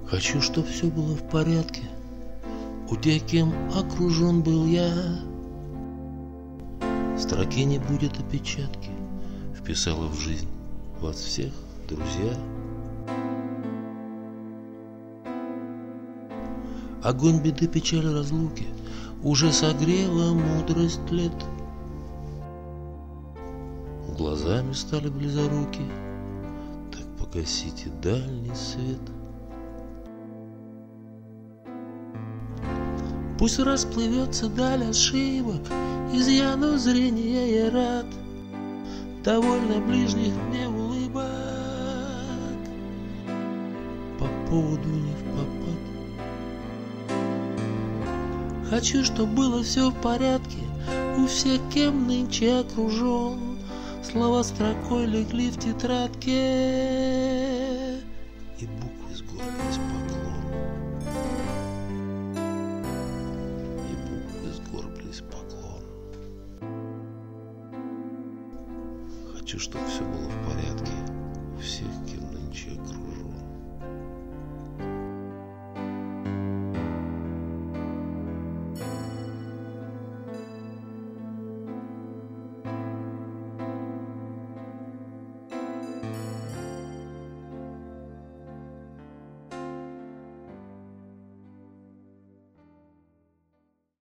Хочу, чтоб все было в порядке у тех, кем окружен был я. В строке не будет опечатки, вписала в жизнь вас всех, друзья. Огонь беды, печали, разлуки уже согрела мудрость лет. Глазами стали близоруки, так погасите дальний свет. Пусть расплывется даль ошибок, изъянув зрения я рад. Довольно ближних мне улыбок, по поводу не впопад. Хочу, чтоб было все в порядке у всех, кем нынче окружен. Слова строкой легли в тетрадке, и буквы сгорбились поклон. И буквы сгорбились поклон. Хочу, чтоб все было в порядке у всех,